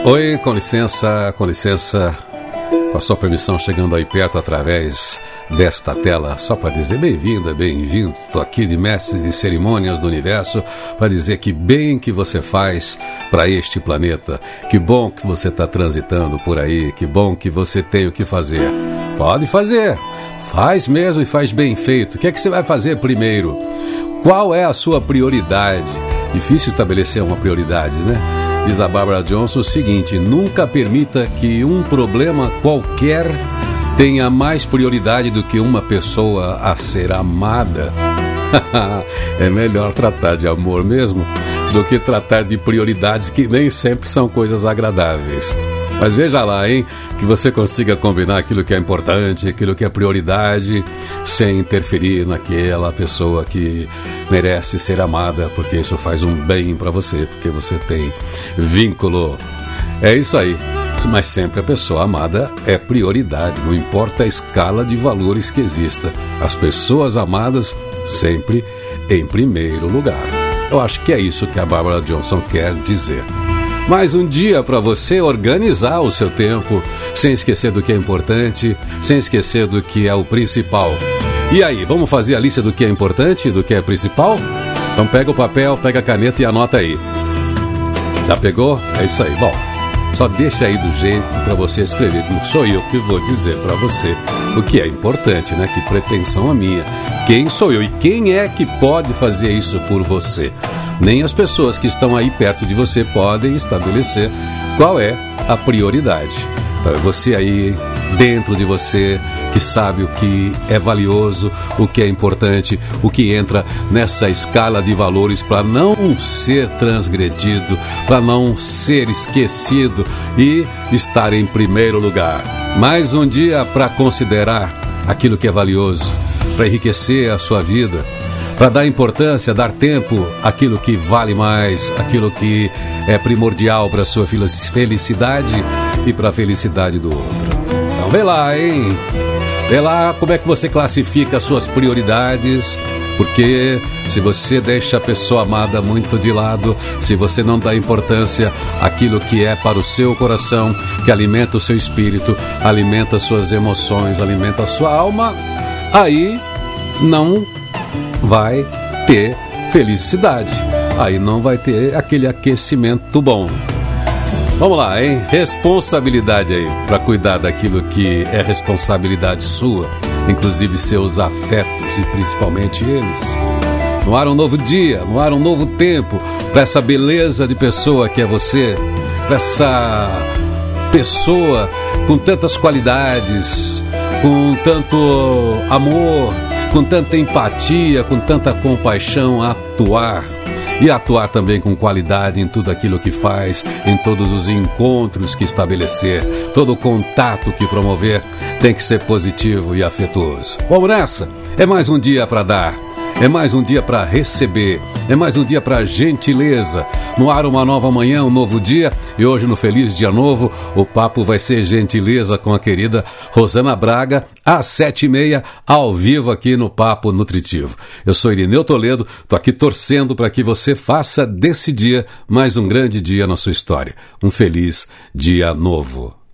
Oi, com licença, com a sua permissão, chegando aí perto através desta tela, só para dizer bem-vinda, bem-vindo. Estou aqui de mestre de cerimônias do universo para dizer que bem que você faz para este planeta, que bom que você está transitando por aí, que bom que você tem o que fazer. Pode fazer, faz mesmo e faz bem feito. O que é que você vai fazer primeiro? Qual é a sua prioridade? Difícil estabelecer uma prioridade, né? Diz a Barbara Johnson o seguinte: nunca permita que um problema qualquer tenha mais prioridade do que uma pessoa a ser amada. É melhor tratar de amor mesmo do que tratar de prioridades que nem sempre são coisas agradáveis. Mas veja lá, hein, que você consiga combinar aquilo que é importante, aquilo que é prioridade, sem interferir naquela pessoa que merece ser amada, porque isso faz um bem para você, porque você tem vínculo. É isso aí. Mas sempre a pessoa amada é prioridade, não importa a escala de valores que exista. As pessoas amadas sempre em primeiro lugar. Eu acho que é isso que a Barbara Johnson quer dizer. Mais um dia para você organizar o seu tempo, sem esquecer do que é importante, sem esquecer do que é o principal. E aí, vamos fazer a lista do que é importante e do que é principal? Então pega o papel, pega a caneta e anota aí. Já pegou? É isso aí. Bom, só deixa aí do jeito para você escrever. Não sou eu que vou dizer para você o que é importante, né? Que pretensão a minha. Quem sou eu e quem é que pode fazer isso por você? Nem as pessoas que estão aí perto de você podem estabelecer qual é a prioridade. Então é você aí, dentro de você, que sabe o que é valioso, o que é importante, o que entra nessa escala de valores para não ser transgredido, para não ser esquecido e estar em primeiro lugar. Mais um dia para considerar aquilo que é valioso, para enriquecer a sua vida, para dar importância, dar tempo àquilo que vale mais, aquilo que é primordial para a sua felicidade e para a felicidade do outro. Então vê lá, hein? Vê lá como é que você classifica as suas prioridades, porque se você deixa a pessoa amada muito de lado, se você não dá importância àquilo que é para o seu coração, que alimenta o seu espírito, alimenta as suas emoções, alimenta a sua alma, aí não vai ter felicidade, aí não vai ter aquele aquecimento bom. Vamos lá, hein? Responsabilidade aí, para cuidar daquilo que é responsabilidade sua, inclusive seus afetos e principalmente eles. No ar um novo dia, no ar um novo tempo, para essa beleza de pessoa que é você, para essa pessoa com tantas qualidades, com tanto amor, com tanta empatia, com tanta compaixão, atuar. E atuar também com qualidade em tudo aquilo que faz, em todos os encontros que estabelecer, todo o contato que promover tem que ser positivo e afetuoso. Vamos nessa? É mais um dia para dar, é mais um dia para receber, é mais um dia para gentileza. No ar uma nova manhã, um novo dia, e hoje no Feliz Dia Novo o papo vai ser gentileza com a querida Rosana Braga, às 7h30, ao vivo aqui no Papo Nutritivo. Eu sou Irineu Toledo, estou aqui torcendo para que você faça desse dia mais um grande dia na sua história. Um feliz dia novo.